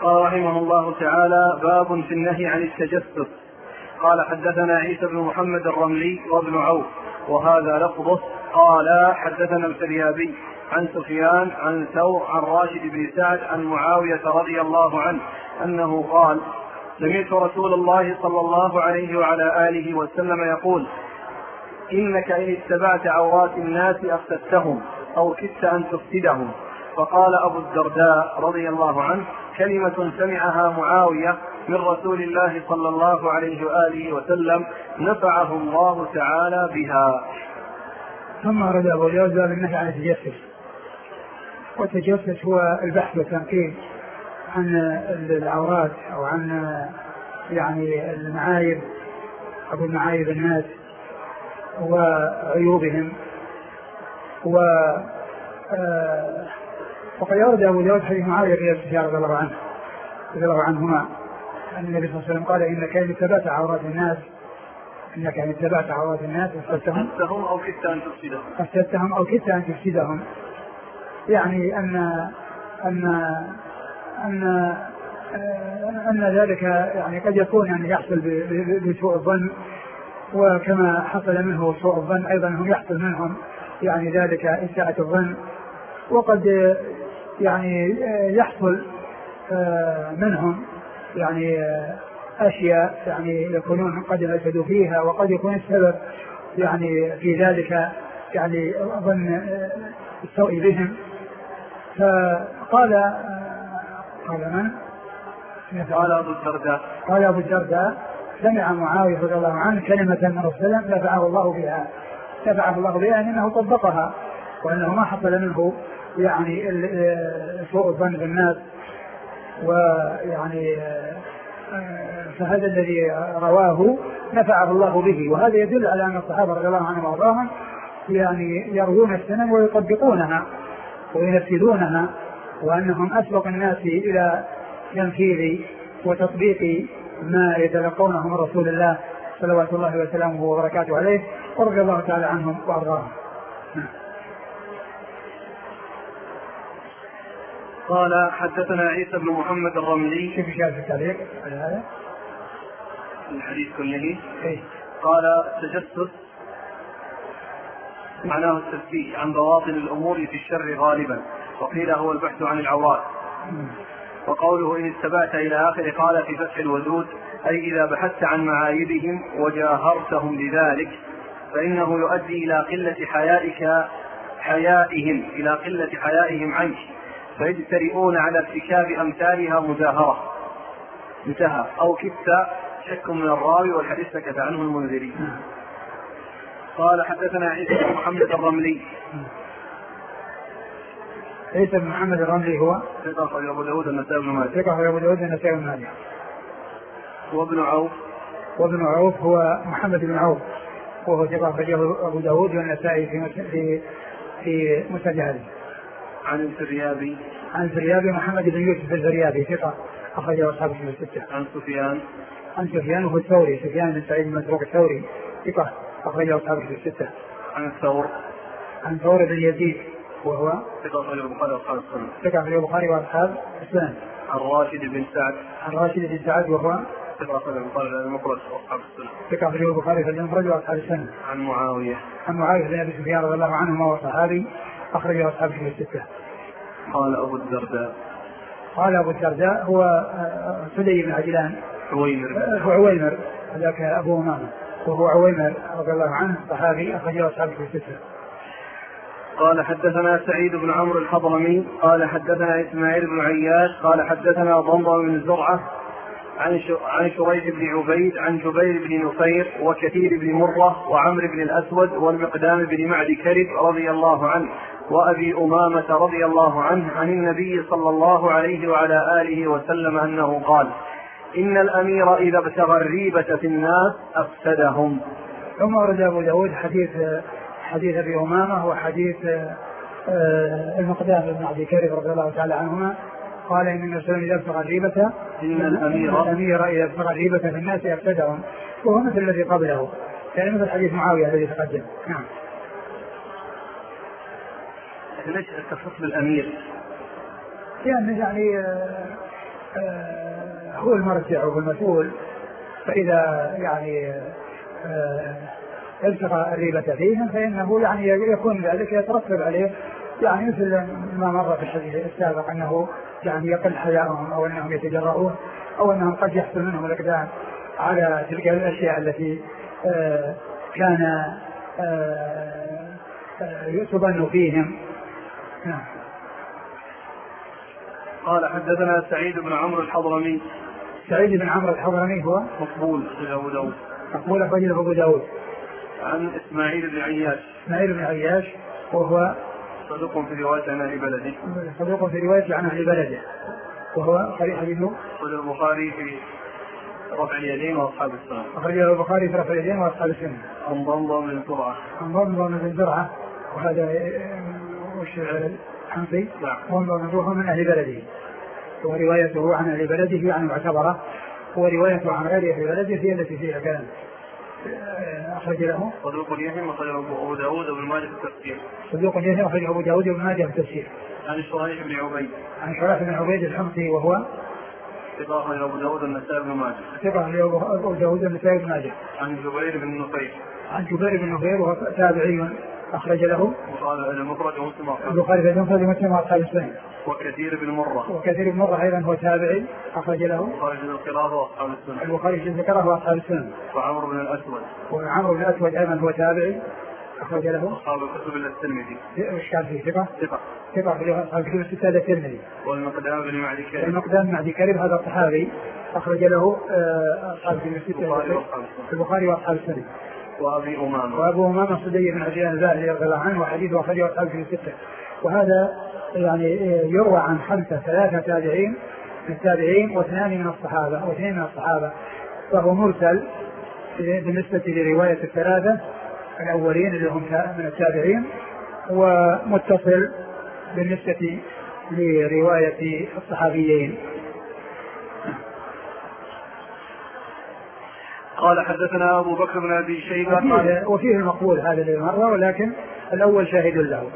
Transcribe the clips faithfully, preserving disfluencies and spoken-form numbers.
قال رحمه الله تعالى: باب في النهي عن التجسس. قال: حدثنا عيسى بن محمد الرملي وابن عوف وهذا لفظه. قال: حدثنا الفريابي عن سفيان عن ثور عن راشد بن سعد عن معاوية رضي الله عنه أنه قال: سمعت رسول الله صلى الله عليه وعلى آله وسلم يقول: إنك إن اتبعت عورات الناس أفسدتهم أو كدت أن تفسدهم. فقال أبو الدرداء رضي الله عنه: كلمة سمعها معاوية من رسول الله صلى الله عليه وآله وسلم نفعه الله تعالى بها. ثم أرد أبو داود باب النهي عن التجسس. والتجسس هو البحث والتنقيب عن العورات أو عن يعني المعايب أو المعايب الناس وعيوبهم. و وقد أورد أبو داود حديث معاوية رضي الله عنه رضي الله عنهما أن النبي صلى الله عليه وسلم قال: إنك إن اتبعت عورات الناس إنك إن اتبعت عورات الناس أفسدتهم أو كدت أن تفسدهم أفسدتهم أو كدت أن تفسدهم. يعني أن أن أن أن ذلك يعني قد يكون يعني يحصل بسوء الظن، وكما حصل منه سوء الظن أيضا هم يحصل منهم يعني ذلك إساءة الظن. وقد يعني يحصل منهم يعني أشياء يعني يكونون قد يفسدوا فيها، وقد يكون السبب يعني في ذلك يعني ظن السوء بهم. فقال قال من؟ قال أبو الدرداء قال أبو الدرداء: سمع معاوية رضي الله عنه كلمة من رسول الله نفعه الله بها نفعه الله بها أنه طبقها، وأنه ما حصل منه يعني سوء الظن بالناس. ويعني فهذا الذي رواه نفعه الله به، وهذا يدل على أن الصحابة رضي الله عنهم وارضاهم يعني يروون السنن ويطبقونها وينفذونها، وأنهم أسبق الناس إلى تنفيذ وتطبيق ما يتلقونه من رسول الله صلوات الله وسلامه وبركاته عليه، ورضي الله تعالى عنهم وارضاهم. قال: حدثنا عيسى بن محمد الرملي. كيف شاف التعليق على هذا الحديث كله؟ إيه؟ قال: تجسس معناه التفتيش عن بواطن الأمور في الشر غالبا، وقيل هو البحث عن العورات. وقوله إن اتبعت إلى آخر قال في فتح الودود: أي إذا بحثت عن معايبهم وجاهرتهم لذلك فإنه يؤدي إلى قلة حيائك حيائهم إلى قلة حيائهم عنك، فيجترئون على ارتكاب أمثالها مجاهرة. انتهى. أو كدت شك من الراوي، والحديث سكت عنه المنذري. قال: حدثنا عيسى بن محمد الرملي. عيسى بن محمد الرملي هو ثقة أبو داود النسائي بن ماجه. ثقة أبو داود النسائي بن ماجه. وابن عوف. وابن عوف هو محمد بن عوف، وهو ثقة أخرجه أبو داود والنسائي في في في مسجله. عن الفريابي. عن الفريابي محمد بن يوسف الفريابي ثقة أخرجه أصحاب الكتب الستة. عن سفيان. عن سفيان وهو الثوري، سفيان بن سعيد بن مسروق الثوري ثقة أخرجه أصحاب الكتب الستة. عن ثور. عن ثور بن يزيد وهو ثقة أخرجه البخاري وأصحاب السنن. ثقة أخرجه البخاري وأصحاب السنن. عن راشد بن سعد. عن راشد بن سعد وهو ثقة أخرجه البخاري في المفرد وأصحاب السنن. ثقة أخرجه البخاري في المفرد وأصحاب السنن. عن معاوية. عن معاوية بن أبي سفيان رضي الله عنه وهو صحابي أخرجه أصحاب الكتب الستة. قال أبو الدرداء. قال أبو الدرداء هو سدي بن عجلان. عويمر. هو عويمر ذاك أبو أمامة، وهو عويمر رضي الله عنه صحابي أخرجه أصحاب الكتب الستة. قال: حدثنا سعيد بن عمرو الحضرمي قال: حدثنا إسماعيل بن عياش قال: حدثنا ضمضم بن زرعة عن عن شريح بن عبيد عن جبير بن نفير وكثير بن مرة وعمرو بن الأسود والمقدام بن معد كرب رضي الله عنه وأبي أمامة رضي الله عنه عن النبي صلى الله عليه وعلى آله وسلم أنه قال: إن الأمير إذا ابتغى الريبة في الناس أفسدهم. ثم ورد أبو داود حديث حديث أبي أمامة وحديث المقدام بن معد كرب رضي الله تعالى عنهما قال: إن النبي إذا ابتغى الريبة إن الأمير, الأمير إذا ابتغى الريبة في الناس أفسدهم، وهو مثل الذي قبله، يعني مثل حديث معاوية الذي تقدم. نعم. ليش التخصص بالأمير؟ يعني يعني هو المرجع والمسؤول، فإذا يعني التقى الريبة فيهم فإنه يعني يكون ذلك يترتب عليه يعني مثل ما مر في الحديث السابق أنه يعني يقل حياءهم أو أنهم يتجرؤون أو أنهم قد يحصل منهم الإقدام على تلك الأشياء التي آه كان آه آه تظن فيهم. قال حدثنا سعيد بن عمرو الحضرمي. سعيد بن عمرو الحضرمي هو مقبول أخرجه أبو داود. مقبول أخرجه أبو داود. عن إسماعيل بن عياش. إسماعيل بن عياش وهو صدوق في رواية عن أهل بلده. صدوق في رواية عن أهل بلده وهو صحيح حديثه. أخرجه البخاري في رفع اليدين وأصحاب السنة. أخرجه البخاري في رفع اليدين وأصحاب السنة. عن ضمضم بن زرعة. عن ضمضم بن زرعة وهذا وش الحنفي. نعم. ضمضم بن زرعة من أهل بلده وروايته عن أهل بلده يعني معتبرة، وروايته عن غير أهل بلده هي التي فيها كلام. أخرج له صدوق يهم أخرجه أبو داود وابن ماجه في التفسير. صدوق يهم أخرجه أبو داود وابن ماجه في التفسير. عن شريح بن عبيد. عن شريح بن عبيد الحمصي وهو ثقة أخرجه أبو داود والنسائي بن ماجه. ثقة أخرجه أبو داود والنسائي بن ماجه. عن جبير بن نفير. عن جبير بن نفير وهو تابعي أخرج له وقال المفرد ومسلم البخاري في المفرد ومسلم وأصحاب السنة. وكثير بن مرة. وكثير بن مرة أيضا هو تابعي أخرج له البخاري في القراءة وأصحاب السنة. البخاري في القراءة وأصحاب السنة. وعمرو بن الأسود. وعمرو بن الأسود أيضا هو تابعي أخرج له أصحاب الكتب إلا الترمذي. إيش كان فيه ثقة؟ ثقة. ثقة في أصحاب الكتب الستة إلا الترمذي. والمقدام بن معدي كريم. المقدام معدي كريم هذا الصحابي أخرج له أصحاب الكتب الستة البخاري وأصحاب السنة. وأبي أمامة. وأبو أمامة الصدي بن عبد الله الباهلي رضي الله عنه وحديثه أخرجه أصحاب الكتب الستة. وهذا يعني يروى عن خمسة ثلاثة تابعين من التابعين واثنان من الصحابة واثنين من الصحابة، فهو مرسل بالنسبة لرواية الثلاثة الأولين اللي هم من التابعين، ومتصل بالنسبة لرواية الصحابيين. قال حدثنا أبو بكر بن أبي شيبة. وفيه, وفيه المقبول هذا اللي مرة، ولكن الأول شاهد له.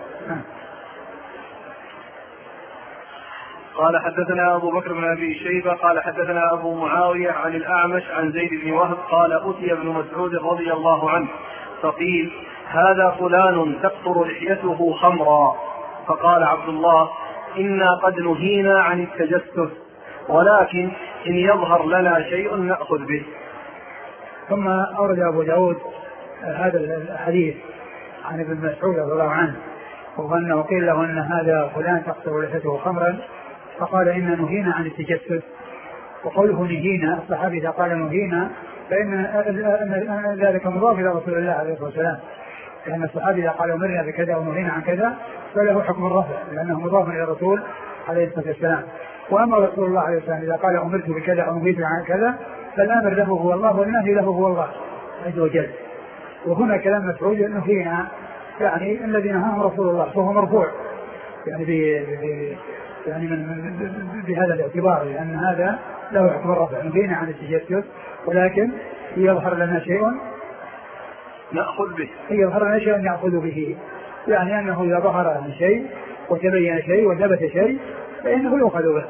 قال حدثنا أبو بكر بن أبي شيبة قال حدثنا أبو معاوية عن الأعمش عن زيد بن وهب قال أتي ابن مسعود رضي الله عنه فقيل هذا فلان تقطر لحيته خمرا، فقال عبد الله إنا قد نهينا عن التجسس، ولكن إن يظهر لنا شيء نأخذ به. ثم أورد أبو داود هذا الحديث عن ابن مسعود رضي الله عنه وأنه قيل له أن هذا فلان تقطر لحيته خمرا، فقال إنا نهينا عن التجسس. وقوله نهينا الصحابي إذا قال نهينا فإن ذلك مضاف إلى رسول الله عليه الصلاة والسلام، لأن الصحابي إذا قال أمرنا بكذا ونهينا عن كذا فله حكم الرفع لأنه مضاف إلى الرسول عليه الصلاة والسلام. وأما رسول الله عليه الصلاة والسلام إذا قال أمرت بكذا أو نهيت عن كذا فالأمر له هو الله والنهي له هو الله عز وجل. وهنا كلام مسعود نهينا يعني الذي نهاه رسول الله فهو مرفوع يعني ب يعني من بهذا الاعتبار، لأن هذا له حكم الرفع. نهينا عن التجسس ولكن يظهر لنا شيء نأخذ به، يظهر لنا شيء نأخذ به، يعني أنه إذا ظهر عن شيء وتبين شيء وثبت شيء فإنه يؤخذ به.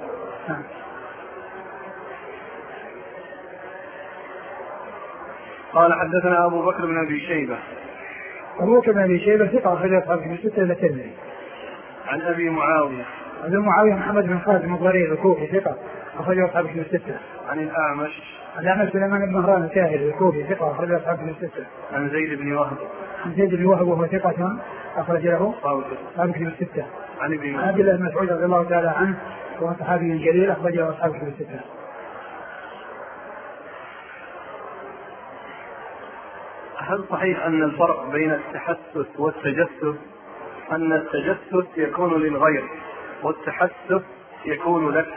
قال حدثنا أبو بكر بن أبي شيبة. أبو بكر بن أبي شيبة ثقة أخرج أصحاب الكتب الستة إلا الترمذي. عن أبي معاوية. أبي معاوية محمد بن خالد بن ضرير الكوفي ثقة أخرج أصحاب الكتب الستة. عن الأعمش. الأعمش سليمان بن مهران الكاهلي الكوفي ثقة أخرج أصحاب الكتب الستة. عن زيد بن وهب. عن زيد بن وهب وهو ثقة أخرج له أصحاب الكتب الستة. عن ابن عبد الله بن مسعود رضي الله تعالى عنه وهو صحابي جليل أخرج له أصحاب الكتب الستة. هل صحيح أن الفرق بين التحسس والتجسس أن التجسس يكون للغير والتحسس يكون لك؟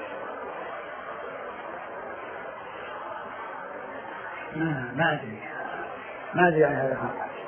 ما ما أدري ما أدري عن هذا.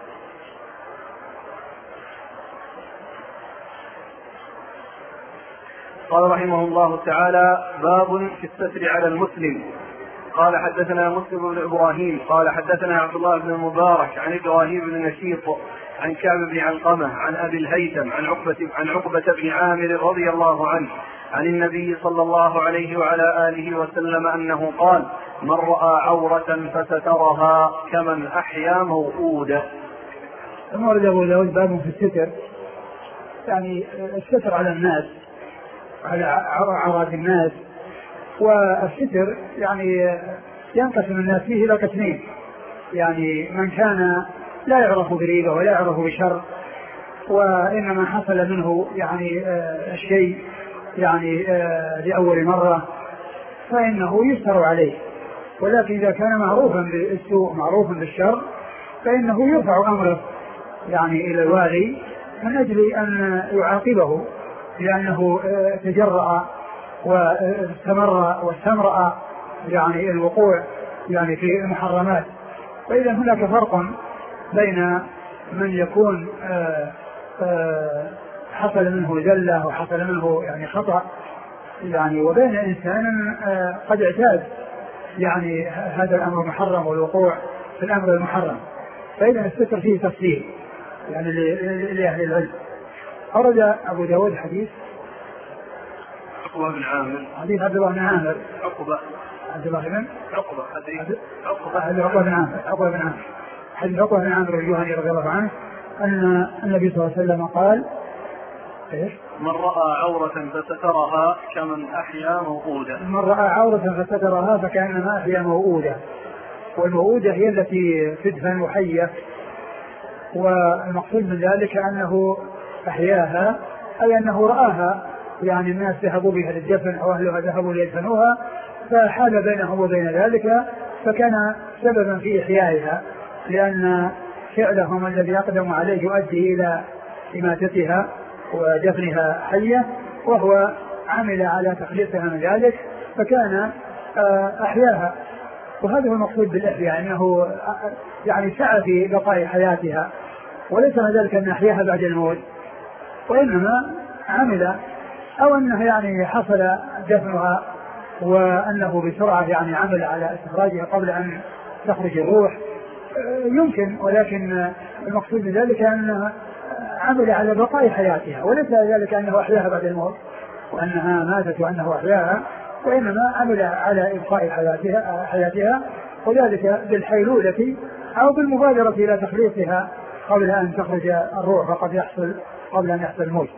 قال رحمه الله تعالى باب في الستر على المسلم. قال حدثنا مسلم بن إبراهيم قال حدثنا عبد الله بن المبارك عن إبراهيم بن نشيط عن كعب بن علقمة عن أبي الهيثم عن عقبة, عن عقبة بن عامر رضي الله عنه عن النبي صلى الله عليه وعلى آله وسلم أنه قال: من رأى عورة فسترها كمن أحيا موؤودة. ثم ورد أبو داود باب في الستر، يعني الستر على الناس، على عورات الناس. والستر يعني ينقسم الناس فيه إلى قسمين، يعني من كان لا يعرف بريبة ولا يعرف بشر، وإنما حصل منه يعني آه الشيء يعني آه لأول مرة فإنه يستر عليه. ولكن إذا كان معروفا بالسوء معروفا بالشر فإنه يرفع أمره يعني إلى الوالي من أجل أن يعاقبه، لأنه آه تجرأ واستمر واستمرأ يعني الوقوع يعني في المحرمات. فإذا هناك فرق بين من يكون آآ آآ حصل منه زلة وحصل منه يعني خطأ يعني، وبين إنسان قد اعتاد يعني هذا الأمر محرم والوقوع في الأمر المحرم. فإذا الستر فيه تفصيل يعني لأهل العلم. أورد أبو داود حديث عقبة بن عامر، حديث عبد الله بن عامر عقبة عبد الله بن عقبة عقبة عقبة بن عامر عقبة بن عامر حديث عقبة بن عامر الجهني رضي الله عنه أن النبي صلى الله عليه وسلم قال: إيش؟ من رأى عورة فسترها كمن أحيا موؤودة. من رأى عورة فسترها فكأنما أحيا موؤودة. والموؤودة هي التي تدفن حية، والمقصود من ذلك أنه أحياها أي أنه رآها، يعني الناس ذهبوا بها للدفن أو أهلها ذهبوا ليدفنوها فحال بينهم وبين ذلك فكان سببا في إحيائها، لأن فعلهم الذي أقدموا عليه يؤدي إلى إماتتها ودفنها حية، وهو عمل على تخليصها من ذلك فكان أحياها. وهذا هو المقصود بالإحياء، أنه يعني سعى في بقاء حياتها، وليس من ذلك أن أحياها بعد الموت، وإنما عمل أو أنه يعني حصل دفنها وأنه بسرعة يعني عمل على استخراجها قبل أن تخرج الروح يمكن، ولكن المقصود بذلك أنه عمل على بقاء حياتها، وليس ذلك أنه أحياها بعد الموت وأنها ماتت وأنه أحياها، وإنما عمل على إبقاء حياتها, حياتها وذلك بالحيلولة أو بالمبادرة إلى تخليصها قبل أن تخرج الروح وقد يحصل قبل أن يحصل الموت.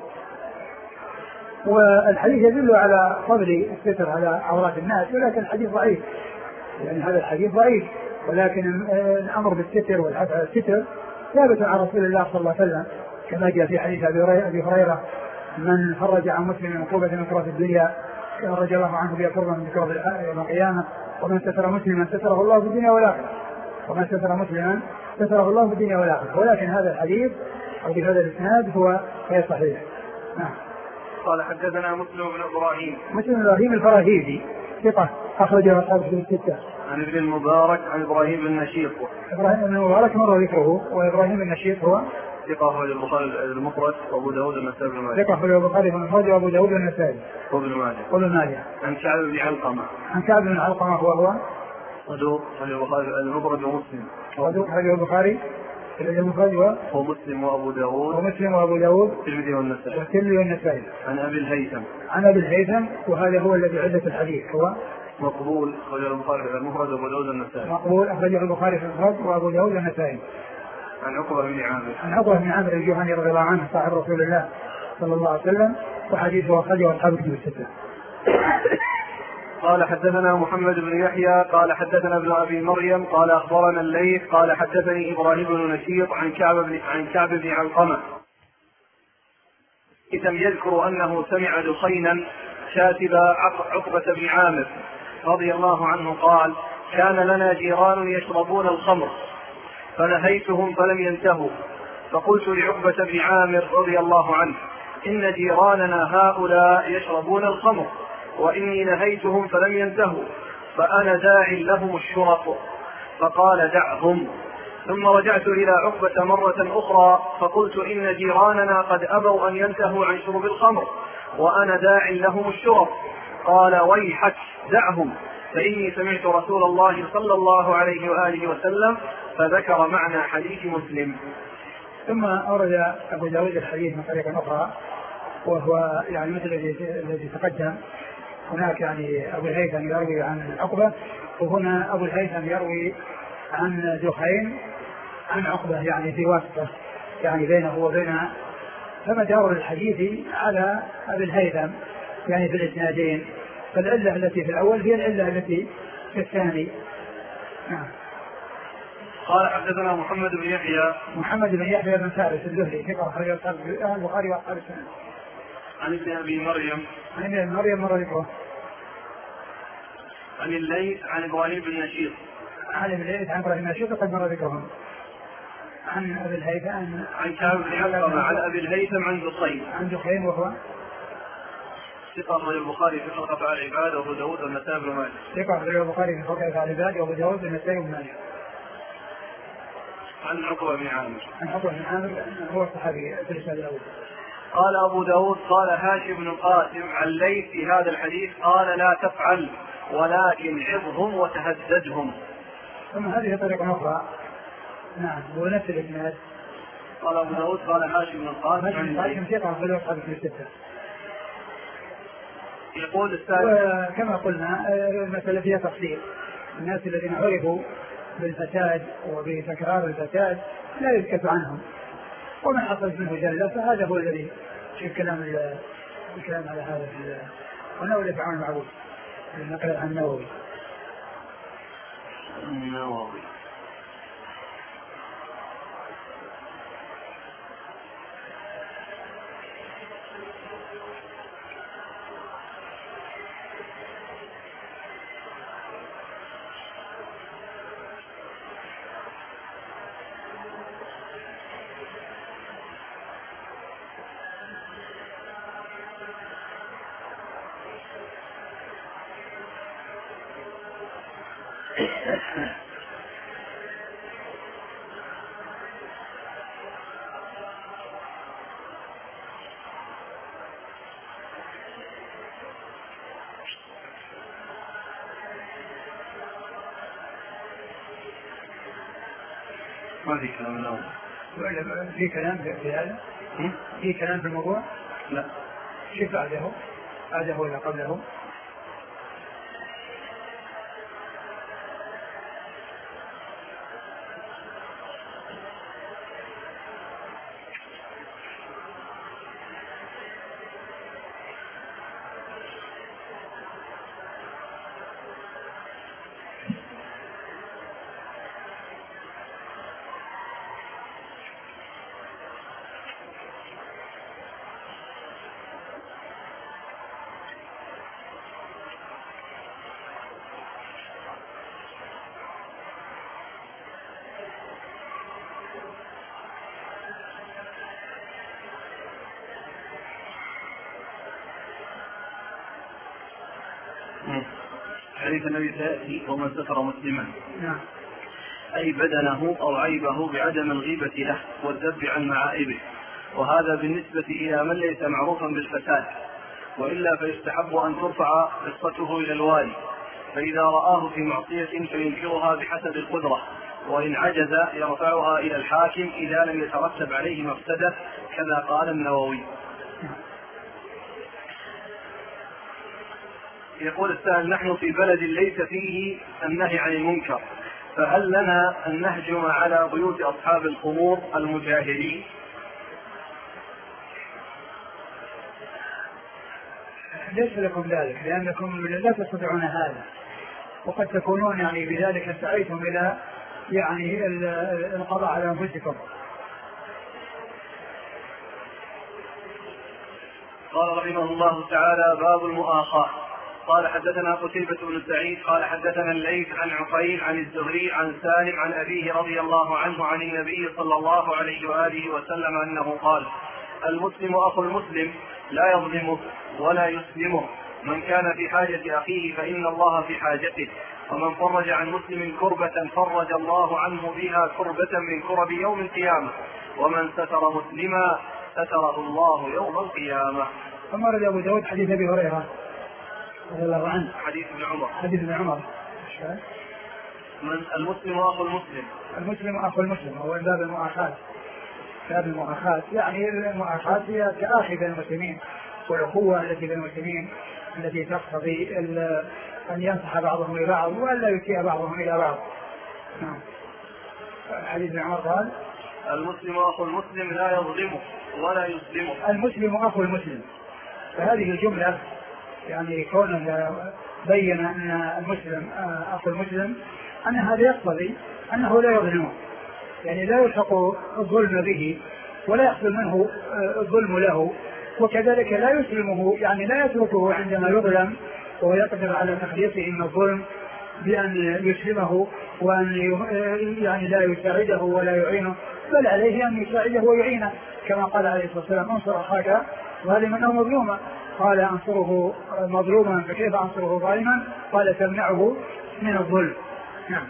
والحديث يدل على فضل الستر على عورات الناس، ولكن الحديث ضعيف، يعني هذا الحديث ضعيف، ولكن الأمر بالستر والحث على الستر ثابت عن رسول الله صلى الله عليه وسلم كما جاء في حديث أبي هريرة: من فرج عن مسلم عقوبة من كرة الدنيا فرج الله عنه بقربة من كرة يوم القيامة، ومن ستر مسلما ستره الله في الدنيا والآخرة، ومن ستر مسلما ستره الله في الدنيا والآخرة. ولكن هذا الحديث أو بهذا الإسناد هو غير صحيح. نعم. قال: حدثنا مسلم بن إبراهيم مسلم بن إبراهيم الفراهيدي ثقة أخرجه أصحاب الكتب الستة. عن ابن المبارك عن إبراهيم بن نشيط. إبراهيم بن المبارك مر ذكره، وإبراهيم بن نشيط هو ثقة أخرج البخاري المفرد وأبو داود والنسائي بن ماجه. ثقة أخرج البخاري المفرد وأبو داود والنسائي وابن ماجه. وابن ماجه. عن كعب بن علقمة. عن كعب بن علقمة هو هو صدوق أخرج البخاري المفرد ومسلم. صدوق أخرج البخاري المفرد ومسلم وأبو داود ومسلم وأبو داود والترمذي والنسائي. والترمذي والنسائي. عن أبي الهيثم. عن أبي الهيثم، وهذا هو الذي عدة الحديث هو مقبول أخرجه البخاري في المفرد وأبو داود والنسائي. مقبول أخرجه البخاري في المفرد وأبو داود والنسائي. عن عقبة بن عامر. عن عقبة بن عامر الجهني رضي الله عنه صاحب رسول الله صلى الله عليه وسلم، وحديثه أخرجه أصحاب الكتب الستة. قال: حدثنا محمد بن يحيى قال حدثنا ابن أبي مريم قال أخبرنا الليث قال حدثني إبراهيم بن نشيط عن كعب بن عن كعب بن علقمة إذا يذكر أنه سمع دخينا كاتب عقبة بن عامر رضي الله عنه قال: كان لنا جيران يشربون الخمر فنهيتهم فلم ينتهوا، فقلت لعقبة بن عامر رضي الله عنه: إن جيراننا هؤلاء يشربون الخمر وإني نهيتهم فلم ينتهوا، فأنا داع لهم الشرط. فقال: دعهم. ثم رجعت إلى عقبة مرة أخرى فقلت: إن جيراننا قد أبوا أن ينتهوا عن شرب الخمر وأنا داع لهم الشرط. قال: ويحك دعهم، فإني سمعت رسول الله صلى الله عليه وآله وسلم، فذكر معنى حديث مسلم. ثم أورد أبو داود الحديث من طريق أخرى وهو يعني مثل الذي تقدم. هناك يعني أبو الهيثم يروي عن عقبة، وهنا أبو الهيثم يروي عن دخين عن عقبة، يعني في واسطة يعني بينه وبين، فمدار الحديث على أبي الهيثم يعني في الإسنادين. فالعلة التي في الأول هي العلة التي في الثاني. نعم. قال حدثنا محمد بن يحيى محمد بن يحيى بن فارس الزهري ثقة أخرج البخاري وأصحاب السنن. عن ابن أبي مريم عن ابن مريم مر ذكره. عن الليث عن إبراهيم بن نشيط عن الليث عن إبراهيم بن نشيط قد مر ذكرهم. عن أبي الهيثم عن عن كعب بن علقمة عن أبي الهيثم عن دخين عن دخين وهو ثقة أخرج البخاري في خلق أفعال العباد وأبو داود والنسائي بن ماجه. ثقة أخرج البخاري في خلق أفعال العباد وأبو داود والنسائي بن ماجه. عن عقبة بن عامر عن عقبة بن عامر هو الصحابي في الإسناد الأول. قال أبو داود قال هاشم بن القاسم عن ليث في هذا الحديث قال لا تفعل ولكن عظهم وتهددهم. ثم هذه طريقة أخرى. نعم ونفس الإسناد. قال أبو داود قال هاشم بن القاسم عن ليث ثقة أخرج أصحاب الستة. يقول السائل كما قلنا المسألة فيها تفصيل. الناس الذين عرفوا بالفساد وبتكرار الفساد لا يسكت عنهم، ومن حصل منه جلة فهذا هو الذي في الكلام الكلام على هذا ونولي فرعون المعبود النقل عن النووي. النووي ما في كلام الأول. في كلام في هذا؟ في كلام في الموضوع؟ لا. شوف بعده بعده ولا قبله؟ حديث النبي سيأتي ومن ستر مسلما نعم. أي بدنه أو عيبه بعدم الغيبة له والذب عن معائبه، وهذا بالنسبة إلى من ليس معروفا بالفساد، وإلا فيستحب أن ترفع قصته إلى الوالي، فإذا رآه في معصية فينكرها بحسب القدرة، وإن عجز يرفعها إلى الحاكم إذا لم يترتب عليه مفسدة، كما قال النووي. يقول السائل نحن في بلد ليس فيه النهي عن المنكر، فهل لنا أن نهجم على بيوت أصحاب الخمور المجاهرين؟ ليس لكم ذلك، لأنكم لا تستطيعون هذا، وقد تكونون يعني بذلك سعيتم إلى يعني القضاء على أنفسكم. قال رحمه الله تعالى باب المؤاخاة. قال حدثنا قتيبة بن سعيد قال حدثنا الليث عن عقيل عن الزهري عن سالم عن أبيه رضي الله عنه عن النبي صلى الله عليه وآله وسلم أنه قال: المسلم أخو المسلم لا يظلمه ولا يسلمه، من كان في حاجة أخيه فإن الله في حاجته، ومن فرج عن مسلم كربة فرج الله عنه بها كربة من كرب يوم القيامة، ومن ستر مسلما ستره الله يوم القيامة. ثم رد أبو داود حديث أبي هريرة رضي الله عنه حديث ابن عمر حديث ابن عمر من المسلم أخو المسلم المسلم أخو المسلم هو باب المؤاخاة. باب المؤاخاة، يعني المؤاخاة هي تآخي بين المسلمين والأخوة التي بين المسلمين التي تقتضي أن ينصح بعضهم لبعض وأن لا يسيء بعضهم إلى بعض. نعم. حديث ابن عمر قال: المسلم أخو المسلم لا يظلمه ولا يسلمه. المسلم أخو المسلم، فهذه الجملة يعني كونه بين أن المسلم أخو المسلم أن هذا يقتضي أنه لا يظلمه، يعني لا يلحق الظلم به ولا يحصل منه الظلم له، وكذلك لا يسلمه، يعني لا يتركه عندما يظلم ويقدر على تخليصه من الظلم بأن يسلمه وأن يعني لا يساعده ولا يعينه، بل عليه أن يساعده ويعينه، كما قال عليه الصلاة والسلام: انصر أخاك ظالما أو مظلوما. قال: أنصره مظلوما فكيف أنصره ظالما؟ قال: تمنعه من الظلم. نعم.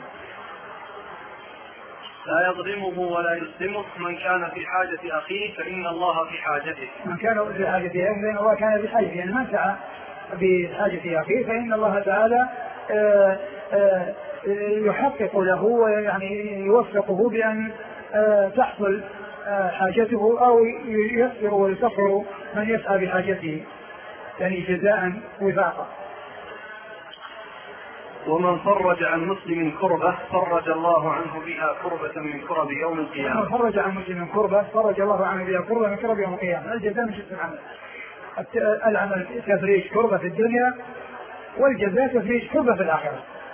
لا يظلمه ولا يسلمه من كان في حاجة أخيه فإن الله في حاجته. من كان في حاجة أخيه فإن الله كان في حاجته، يعني من سعى بحاجة أخيه فإن الله تعالى آآ آآ يحقق له ويعني يوفقه بأن تحصل حاجته أو ييسر ويسخر من يسعى بحاجته، يعني جزاء وفاقا. ومن فرج عن مسلم كربة فرج الله عنه بها كربة من كرب يوم القيامة. ومن فرج عن مسلم كربة فرج الله عنه بها كربة من كرب يوم القيامة. الجزاء من جنس العمل، العمل تفريج كربة في الدنيا، والجزاء تفريج كربة في الآخرة.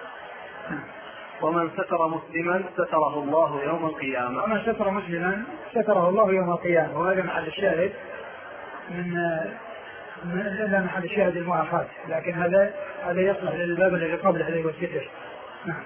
ومن ستر مسلما ستره الله يوم القيامة. ومن ستر مسلما ستره الله يوم القيامة، وهذا محل الشاهد من لا محل الشاهد المؤاخاة، لكن هذا هذا يصلح للباب الذي قبله الذي هو الستر. نعم.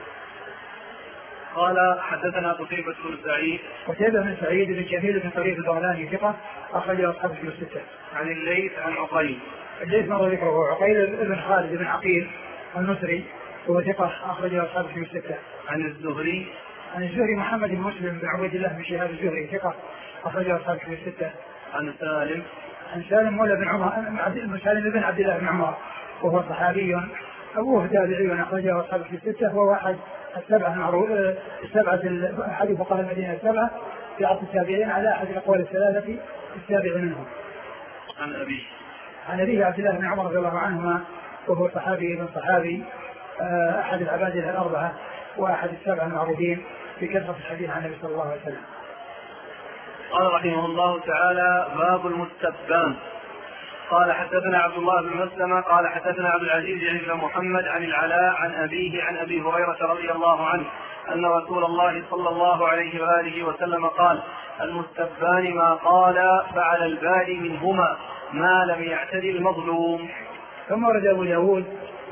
قال: حدثنا قتيبة بن سعيد. قتيبة بن سعيد بن جميل بن طريف البغلاني ثقة أخرجه أصحاب الكتب الستة. عن الليث عن عقيل. الليث مر ذكره. عقيل بن خالد بن عقيل المصري هو ثقة أخرجه أصحاب الكتب الستة. عن الزهري. عن الزهري محمد بن مسلم بن عبيد الله بن شهاب الزهري ثقة أخرجه أصحاب الكتب الستة. عن سالم. عن سالم مولى بن عمر سالم بن عبد الله بن عمر وهو صحابي أبوه تابعي أخرجه أصحاب الكتب الستة، وهو أحد السبعة معروف السبعة أحد فقهاء المدينة السبعة في عصر التابعين على أحد الأقوال الثلاثة السابع منهم. عن أبيه. عن أبيه عبد الله بن عمر رضي الله عنهما وهو صحابي ابن صحابي أحد العبادلة الأربعة وأحد السبعة المعروفين في كثرة الحديث عن النبي صلى الله عليه وسلم. قال رحمه الله تعالى: باب المستبان. قال: حدثنا عبد الله بن مسلمة قال حدثنا عبد العزيز بن محمد عن العلاء عن أبيه عن أبي هريرة رضي الله عنه أن رسول الله صلى الله عليه وآله وسلم قال: المستبان ما قال فعلى البادي منهما ما لم يعتدي المظلوم. ثم ورد أبو داود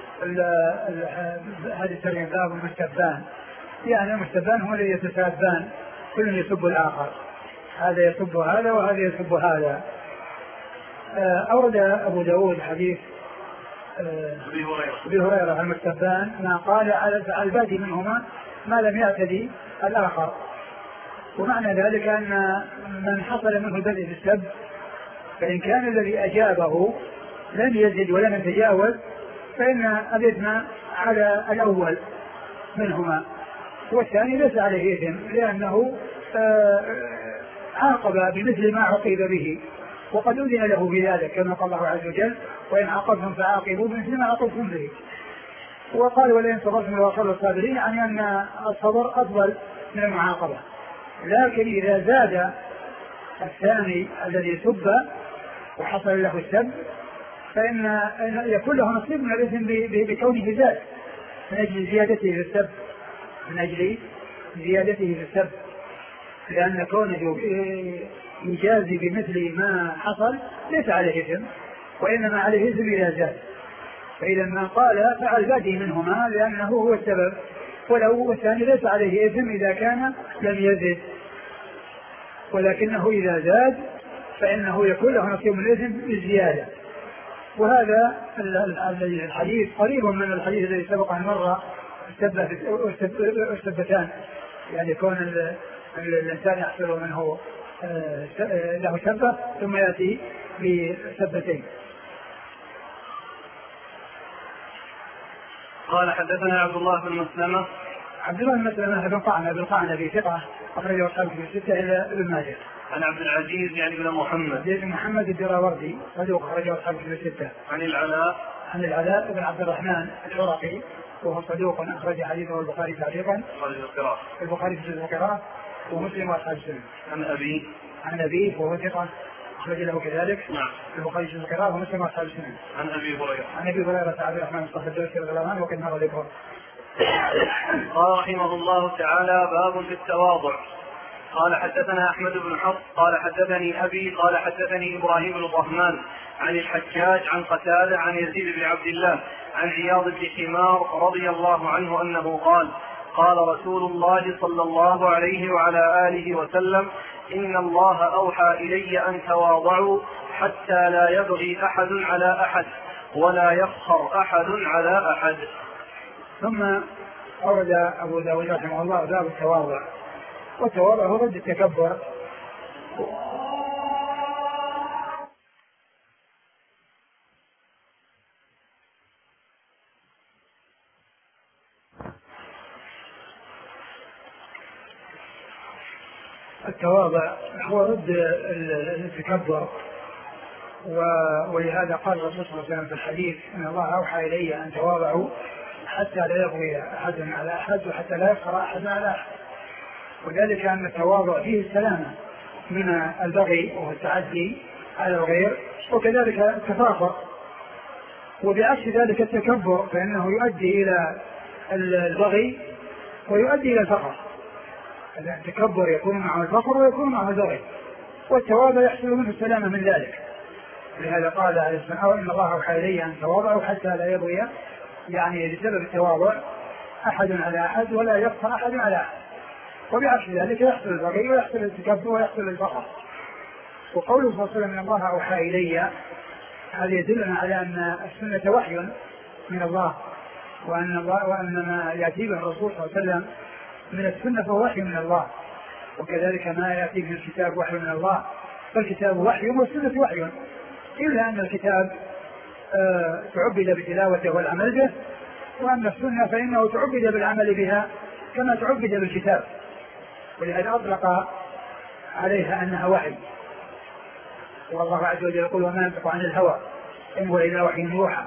هذه الترجمة باب المستبان، يعني المستبان هم الذي يتسابان كل يسب الآخر، هذا يسب هذا وهذا يسب هذا. أورد أبو داود حديث أبي هريرة المستبان ما قال على البادي منهما ما لم يعتدي الآخر، ومعنى ذلك أن من حصل منه البدء في السب فإن كان الذي أجابه لم يزد ولم يتجاوز فإن الإثم على الأول منهما، والثاني ليس عليه إثم لأنه عاقب بمثل ما عوقب به وقد أذن له بذلك كما قال الله عز وجل: وإن عاقبتم فعاقبوا بمثل ما عاقبتم به. وقال: ولئن صبرتم لهو خير الصابرين، يعني أن الصبر أفضل من المعاقبة. لكن إذا زاد الثاني الذي سب وحصل له السب فإن يكون له نصيب من الإثم بكونه زاد من أجل زيادته في السب من أجل زيادته في السب لأن كونه يجازي بمثل ما حصل ليس عليه إثم وإنما عليه إثم إذا زاد. فإذا ما قال فعل بادي منهما لأنه هو السبب، ولو الثاني ليس عليه إثم إذا كان لم يزد، ولكنه إذا زاد فإنه يكون له نصيب من الإثم بالزيادة. وهذا الحديث قريب من الحديث الذي سبق أن مر السبتان، يعني يكون الإنسان يحصل منه له سبة ثم يأتي بسبتين. قال: حدثنا عبد الله بن مسلمة. عبد الله بن مسلمة بن قعنب بن قعنب ثقة أخرجه أصحاب الكتب الستة إلى ابن ماجه. عن عبد العزيز يعني بن محمد بن محمد الدراوردي صدوق أخرجه أصحاب الكتب الستة. عن العلاء عن العلاء بن عبد الرحمن العراقي وهو صدوق أخرج حديثه البخاري تعليقا البخاري في القراءة ومسلم وأصحاب السنن. عن أبي عن أبيه وهو ثقة أخرج له كذلك نعم البخاري في القراءة ومسلم وأصحاب السنن. عن أبي هريرة عن أبي هريرة عبد الرحمن الصخر الدوسي رضي الله عنه وكان مر ذكره. قال رحمه الله تعالى باب في التواضع. قال حدثنا أحمد بن حفص قال حدثني أبي قال حدثني إبراهيم بن طهمان عن الحجاج عن قتادة عن يزيد بن عبد الله عن عياض بن حمار رضي الله عنه أنه قال قال رسول الله صلى الله عليه وعلى آله وسلم إن الله أوحى إلي أن تواضعوا حتى لا يبغي أحد على أحد ولا يفخر أحد على أحد. ثم أورد أبو داود رحمه الله باب التواضع. والتواضع هو ضد التكبر. التواضع هو ضد التكبر، ولهذا قال الرسول صلى الله عليه وسلم في الحديث ان الله اوحى الي ان تواضعوا حتى لا يبغي احد على احد وحتى لا يفخر احد على احد. وذلك ان التواضع فيه السلامه من البغي والتعدي على الغير وكذلك التفاخر، وبعكس ذلك التكبر فانه يؤدي الى البغي ويؤدي الى الفخر. التكبر يكون معه الفخر ويكون معه البغي، والتواضع يحصل منه السلامه من ذلك. لهذا قال عليه الصلاه ان الله اوحى الي ان تواضعوا حتى لا يبغي، يعني بسبب التواضع احد على احد ولا يفخر احد على احد، وبعكس ذلك يحصل البغي ويحصل التكبر ويحصل الفخر. وقوله صلى الله عليه وسلم ان الله اوحى الي هذا يدلنا على ان السنه وحي من الله، وان الله وان ما ياتي به الرسول صلى الله عليه وسلم من السنه فهو وحي من الله، وكذلك ما ياتي به الكتاب وحي من الله، فالكتاب وحي والسنه وحي، الا ان الكتاب آه تعبد بتلاوته والعمل به، وأن السنة فإنه تعبد بالعمل بها كما تعبد بالكتاب، ولهذا أطلق عليها أنها وحي. والله عز وجل يقول وما ينطق عن الهوى إن هو إلا وحي يوحى.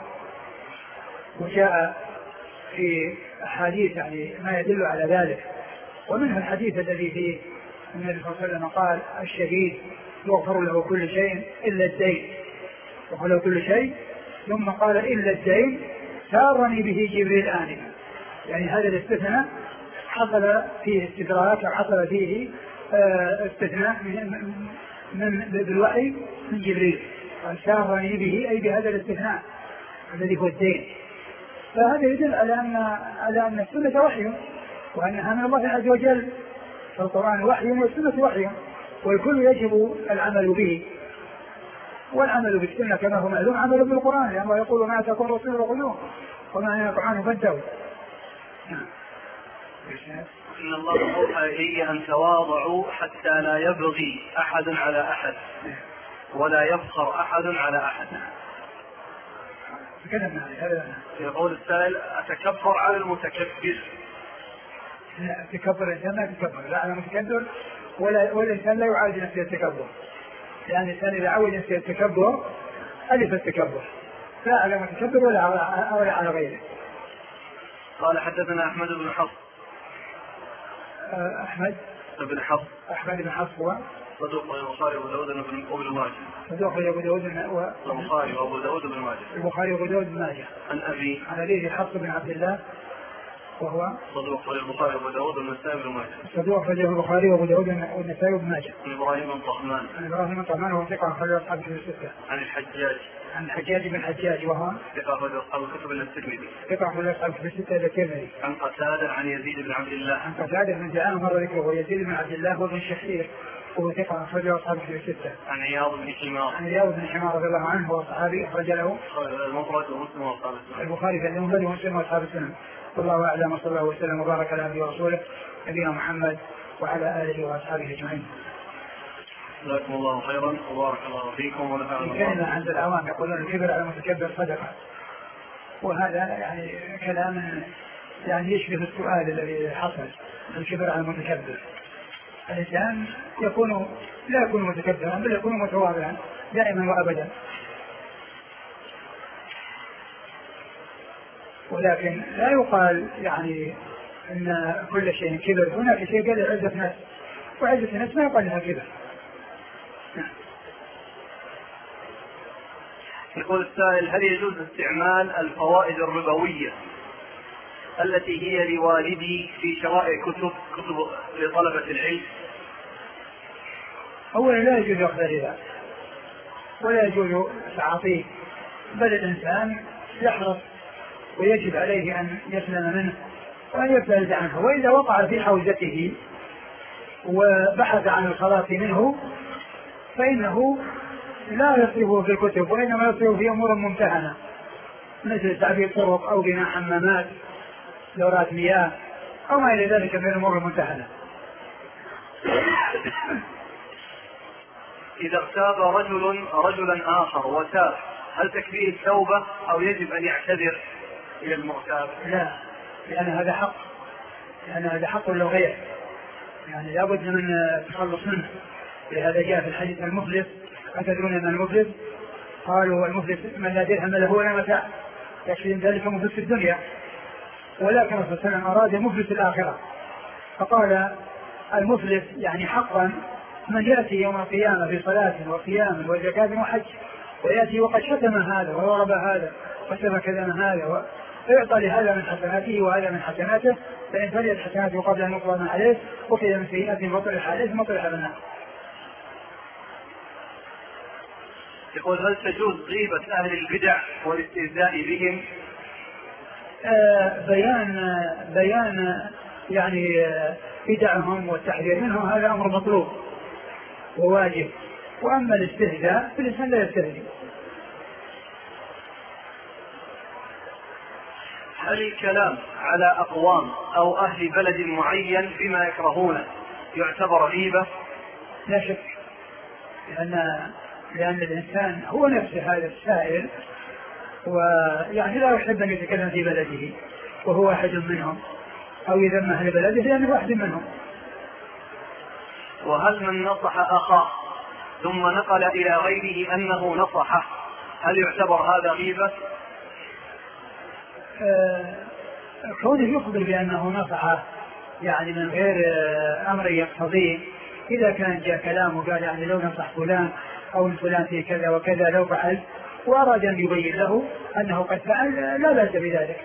وجاء في أحاديث يعني ما يدل على ذلك، ومنها الحديث الذي فيه النبي صلى الله عليه وسلم قال الشهيد يغفر له كل شيء إلا الدين، يغفر له كل شيء، ثم قال إلا الدين سارني به جبريل آنفا. يعني هذا الاستثناء حصل فيه استدراك، حصل فيه استثناء من, من بالوحي من جبريل، قال سارني به أي بهذا الاستثناء الذي هو الدين. فهذا يدل على أن على أن السنة وحي وأنها من الله عز وجل، فالقرآن وحي والسنة وحي، والكل يجب العمل به، والعمل بالسنة كما هو معلوم عمل بالقرآن، لأن الله يقول ما تكون رسول وقلوه وما ينطق عنه فانتهوا. إن الله أوحى إلي أن تواضعوا حتى لا يبغي أحد على أحد ولا يفخر أحد على أحد. يقول السائل أتكبر على المتكبر؟ لا، التكبر الإنسان لا يتكبر لا على المتكبر، ولا والإنسان لا يعالج نفسه التكبر، يعني الإنسان إذا عود نفسه التكبر ألف التكبر، لا على المتكبر ولا ولا على غيره. قال حدثنا أحمد بن حفص. أحمد بن حفص أحمد بن حفص هو صدوق البخاري وأبو داود بن ماجه. صدوق أبو داود البخاري وأبو داود بن ماجه. البخاري وأبو داود بن ماجه. عن أبي عن أبيه حفص بن عبد الله وهو صدوق البخاري وأبو داود والنسائي بن ماجه. صدوق البخاري وأبو داود والنسائي بن ماجه. عن إبراهيم بن طهمان. عن إبراهيم بن طهمان وهو ثقة أخرج أصحاب الكتب الستة. عن الحجاج. عن الحجاج بن الحجاج وهو ثقة أخرج أصحاب الكتب إلا الترمذي. ثقة أخرج أصحاب الكتب الستة إلا الترمذي. عن قتادة عن يزيد بن عبد الله. عن قتادة بن جعان مر ذكره ويزيد بن عبد الله وابن شخير وهو ثقة أخرج أصحاب الكتب الستة. عن عياض بن حمار. عن عياض بن حمار رضي الله عنه هو صحابي أخرج له المفرد ومسلم وأصحاب السنن. البخاري في المفرد ومسلم وأصحاب السنن. والله أعلم وصلى الله وسلم وبارك على عبده ورسوله نبينا محمد وعلى آله وأصحابه أجمعين. جزاكم الله خيرا وبارك الله فيكم ونفعنا الله. كلمة عند العوام يقولون الكبر على المتكبر صدقة، وهذا يعني كلام يعني يشبه السؤال الذي حصل الكبر على المتكبر. الإنسان يكون لا يكون متكبرا بل يكون متواضعا دائما وأبدا. ولكن لا يقال يعني أن كل شيء كبر، هناك شيء قال عزة ناس، وعزة الناس ما يقال لها كبر. يقول السائل: هل يجوز استعمال الفوائد الربوية التي هي لوالدي في شراء كتب كتب لطلبة العلم؟ أولا لا يجوز أخذ الربا ولا يجوز تعاطيه، بل الإنسان يحرص ويجب عليه أن يسلم منه وأن يبتعد عنه، وإذا وقع في حوزته وبحث عن الخلاص منه فإنه لا يصرفه في الكتب وإنما يصرفه في أمور ممتهنة مثل تعبير طرق أو بناء حمامات دورات مياه أو ما إلى ذلك من الأمور الممتهنة. إذا اغتاب رجل رجلا آخر وتاب هل تكفيه التوبة أو يجب أن يعتذر إلى المغتاب؟ لا، لأن هذا حق، لأن هذا حق له غير، يعني لا بد من التخلص منه. لهذا جاء في الحديث: المفلس أتدرون من المفلس؟ قالوا: المفلس من لا درهم له ولا متاع، يكفي ذلك مفلس الدنيا. ولكن الرسول صلى الله عليه وسلم أراد مفلس الآخرة، فقال: المفلس يعني حقا من يأتي يوم القيامة في صلاة وقيام وزكاة وحج، ويأتي وقد شتم هذا وضرب هذا وسفك دم هذا، فيعطى لهذا من حسناته وهذا من حسناته، فإن فليت حسناته قبل أن يقضى ما عليه وكذا من سيئات مطرح عليه مطرح بالنار. يقول: هل تجوز غيبة أهل البدع والاستهزاء بهم؟ آه بيان بيان يعني بدعهم والتحذير منهم هذا أمر مطلوب وواجب، وأما الاستهزاء فالإنسان لا يستهزئ. هل الكلام على أقوام أو أهل بلد معين بما يكرهونه يعتبر غيبة؟ لا شك، لأن لأن الإنسان هو نفسه هذا السائل، ويعني لا يحب أن يتكلم في بلده وهو واحد منهم، أو يذم أهل بلده لأنه واحد منهم. وهل من نصح أخاه ثم نقل إلى غيره أنه نصحه هل يعتبر هذا غيبة؟ آه كونه يخبر بأنه نصحه يعني من غير آه أمر يقتضيه، إذا كان جاء كلام وقال يعني لو نصح فلان أو فلان في كذا وكذا لو فعل، وأراد أن يبين له أنه قد فعل، لا بأس بذلك.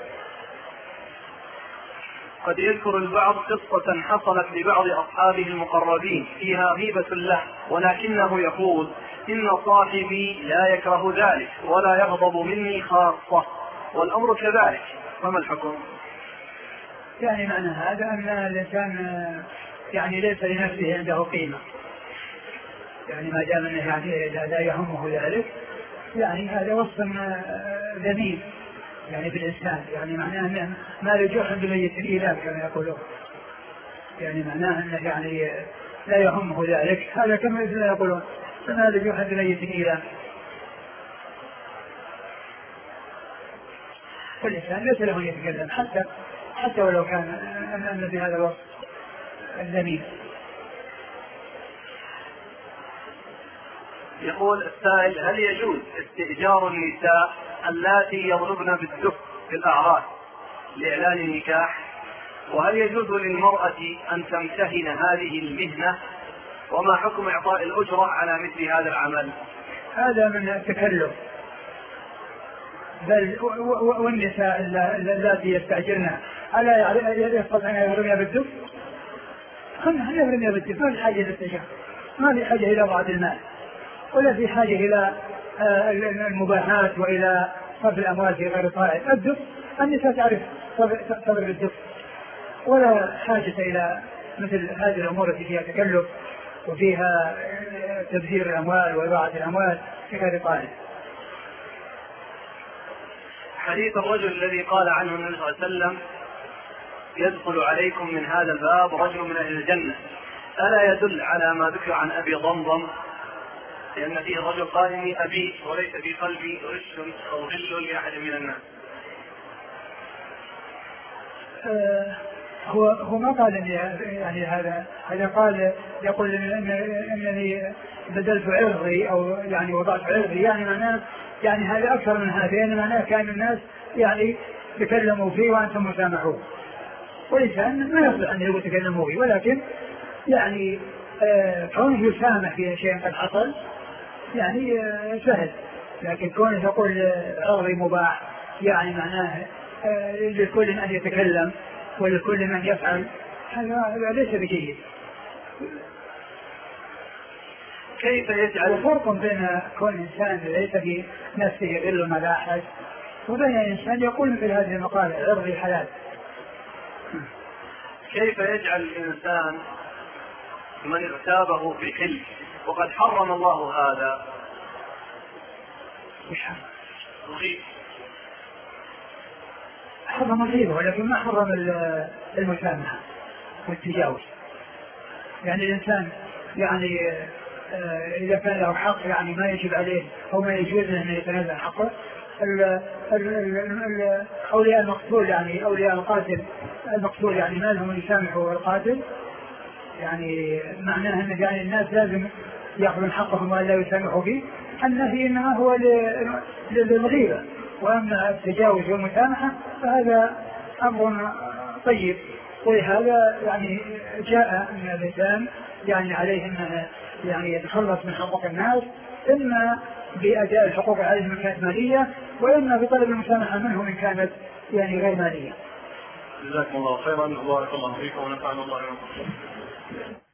قد يذكر البعض قصة حصلت لبعض أصحابه المقربين فيها غيبة له، ولكنه يقول: إن صاحبي لا يكره ذلك ولا يغضب مني خاصة، والأمر كذلك، فما الحكم؟ يعني معنى هذا أن الإنسان يعني ليس لنفسه عنده قيمة، يعني ما دام أنه يعني لا يهمه ذلك، يعني هذا وصف ذميم يعني في الإنسان، يعني معناه أنه ما لجوح بميت الإله كما يقولون، يعني معناه أنه يعني لا يهمه ذلك، هذا كما يقولون ما لجوح بميت الإله. فالإنسان ليس له يتكلم حتى حتى ولو كان أن بهذا الوصف الذميم. يقول السائل: هل يجوز استئجار النساء اللاتي يضربن بالدف في الأعراس لإعلان النكاح؟ وهل يجوز للمرأة أن تمتهن هذه المهنة؟ وما حكم إعطاء الأجرة على مثل هذا العمل؟ هذا من التكلف، بل والنساء اللاتي يستأجرن ألا يستطيعن أن يضربن بالدف؟ خلنا يضربن بالدف، ما في حاجة للاستئجار، ما في حاجة إلى بعض المال، ولا في حاجة إلى المباحات وإلى صرف الأموال في غير طائل. الدف النساء تعرف تضرب الدف، ولا حاجة إلى مثل هذه الأمور التي فيها تكلف وفيها تبذير الأموال وإضاعة الأموال في غير طائل. حديث الرجل الذي قال عنه النبي صلى الله عليه وسلم: يدخل عليكم من هذا الباب رجل من أهل الجنة، ألا يدل على ما ذكر عن أبي ضمضم؟ لأن فيه الرجل قال: إني أبي وليس في قلبي غش أو غل لأحد من الناس. آه هو هو ما قال إني يعني هذا هذا قال يقول إن إنني بدلت عرضي أو يعني وضعت عرضي، يعني معناه يعني هذا أكثر من هذا، يعني معناه كان الناس يعني تكلموا فيه وأنتم مسامحون، والإنسان ما يصلح أن يتكلموا فيه، ولكن يعني آه كونه يسامح في شيء قد حصل يعني آه سهل، لكن كونه يقول عرضي مباح يعني معناه آه لكل أن يتكلم ولكل من يفعل، هذا ليس بجيد. كيف يجعل فرق بين كون إنسان ليس في نفسه غل ملاحظ وبين إنسان يقول مثل هذه المقالة عرضي حلال. كيف يجعل الإنسان من اغتابه في حل وقد حرم الله هذا؟ مش حرم الغيبة، حرم الغيبة ولكن ما حرم المسامحة والتجاوز. يعني الإنسان يعني إذا كان له حق يعني ما يجب عليه أو ما يجوز له أن يتنازل حقه. أولياء المقتول يعني أولياء القاتل المقتول يعني ما لهم يسامحوا القاتل، يعني معناه أن يعني الناس لازم يأخذون حقهم ولا يسامحوا فيه. النهي إنما هو للغيبة، وأما التجاوز والمسامحة فهذا أمر طيب، ولهذا يعني جاء أن الإنسان يعني عليه أن يعني يتخلص من حقوق الناس، إما بأداء الحقوق عليهم إن كانت مالية، وإما بطلب المسامحة منهم إن كانت يعني غير مالية. جزاكم الله خيرا وبارك الله فيكم ونفعنا الله بكم.